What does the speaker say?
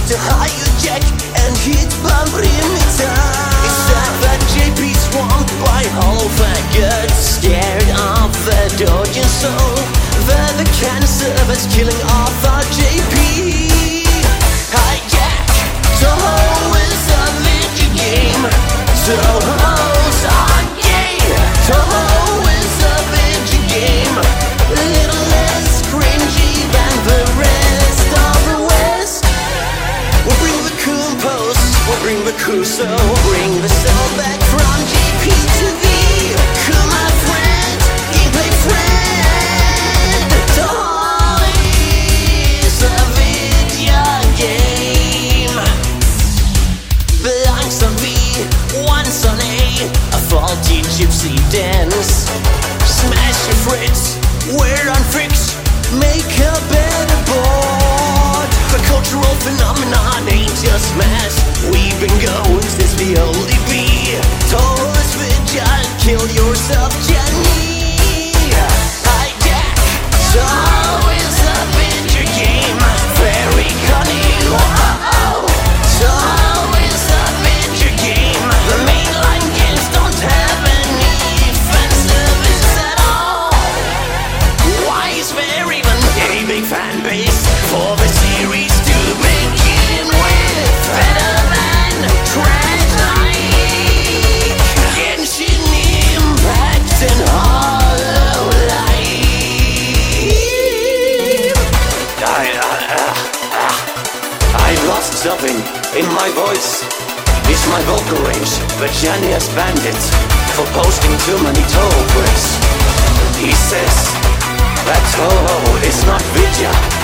to hire Jack and hit Pamrimita. It's sad that JP's swamped by hollow faggots, scared of the Dodging soul. They're the cancer that's killing off our JP. Hi Jack, Toho is a video game. Toho's our game. Toho is a video game. A little less cringy than the rest of the West. We'll bring the Koompos, we'll bring the Kuso, bring the soul back from GP to the cool, my friend, gameplay friend. Toho is a video game. Belongs on V, once on A faulty gypsy dance. Smash your Fritz, we're on Fix, make a better board. The cultural phenomenon ain't just mass. We've been going since the oldie B. Toes Vigil, kill yourself, Jenny. Hi Jack, Toho is a video game. Very cunning, oh. Toho is a video game. The mainline games don't have any fan service at all. Why is there even a big fan base for the series to begin with? Better than Trash Like Genshin Impact and Hollow Light. I've lost something in my voice. It's my vocal range, but Johnny has banned it for posting too many Toho bricks. He says that Toho is not Vidya.